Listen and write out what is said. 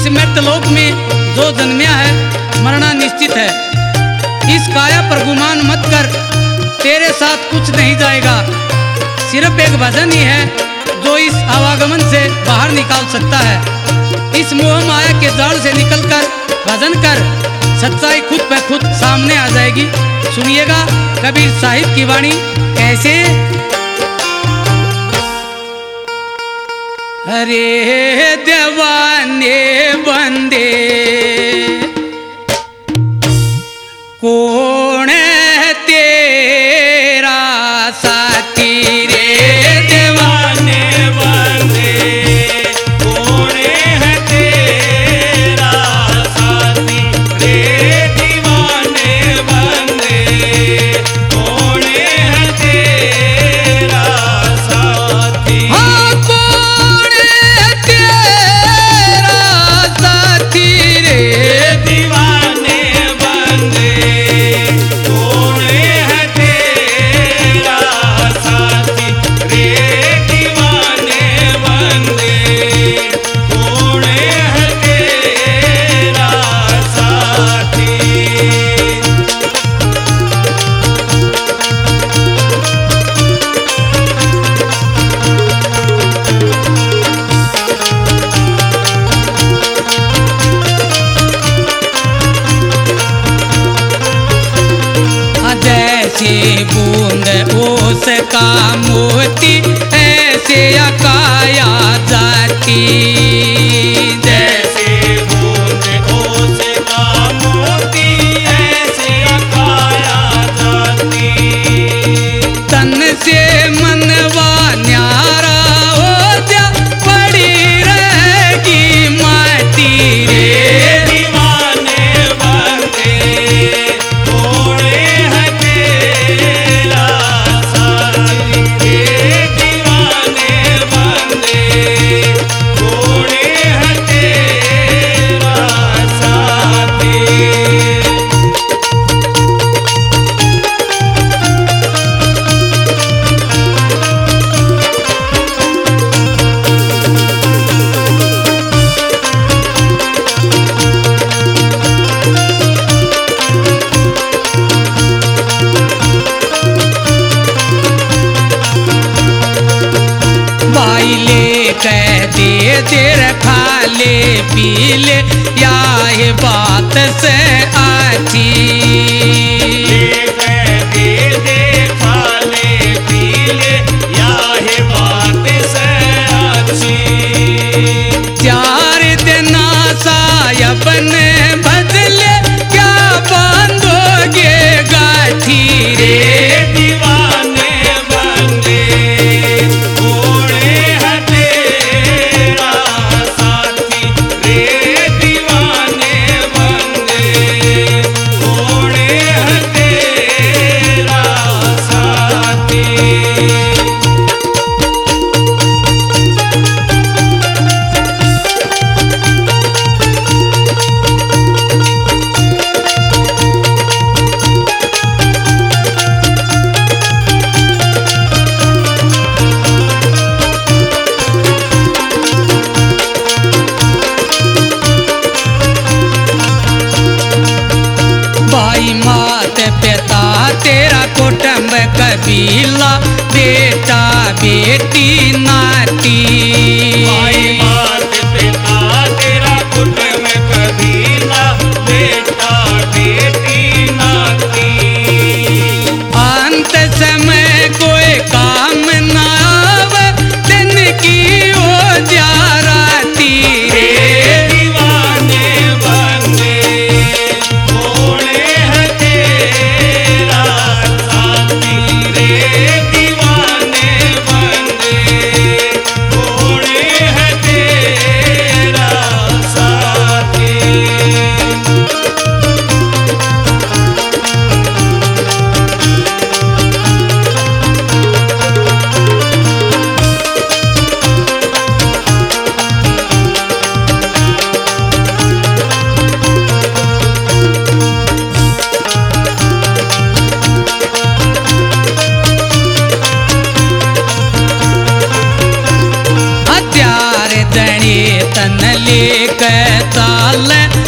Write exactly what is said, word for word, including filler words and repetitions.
इस मृतलोक में जो जन्मया है मरना निश्चित है। इस काया पर गुमान मत कर, तेरे साथ कुछ नहीं जाएगा। सिर्फ एक भजन ही है जो इस आवागमन से बाहर निकाल सकता है। इस मोह माया के जाल से निकलकर भजन कर, सच्चाई खुद पे खुद सामने आ जाएगी। सुनिएगा कबीर साहिब की वाणी कैसे। अरे दीवाने बंदे कौन है तेरा साथी रे, दीवाने बंदे कौन है तेरा साथी रे, दीवाने बंदे कौन है तेरा साथी। हाँ कौन है तेरा साथी रे, दीवाने बंदे कौन है तेरा साथी रे, दीवाने बंदे कौन है तेरा साथी। जैसे बूंद ओस का मोती ऐसे अकाया जाती, जैसे बूंद ओस का मोती ऐसे अकाया जाती। तन से मनवा न्यारा हो जा, पड़ी रहेगी माटी रे, दीवाने बंदे कौन है तेरा साथी रे, दीवाने बंदे कौन है तेरा साथी। भाई ले कह दे तेरे खा ले पी ले, या ये बात से आती। ले कह दे दे खा ले पी ले, या ये बात से आती। चार दिन सायब ने बदले, क्या बांधोगे गाठी रे, दीवाने बंदे कौन है तेरा साथी रे, दीवाने बंदे कौन है तेरा साथी। भाई मात पिता तेरा कुटुंब कबीला, बेटा बेटी नाती। भाई मात पिता तेरा कुटुंब कबीला, बेटा बेटी नाती। अंत समय कोई काम ना आवे, दिन की हो जा राती रे, दीवाने बंदे कौन है तेरा साथी रे, दीवाने बंदे कौन है तेरा साथी। तन लेकर हाले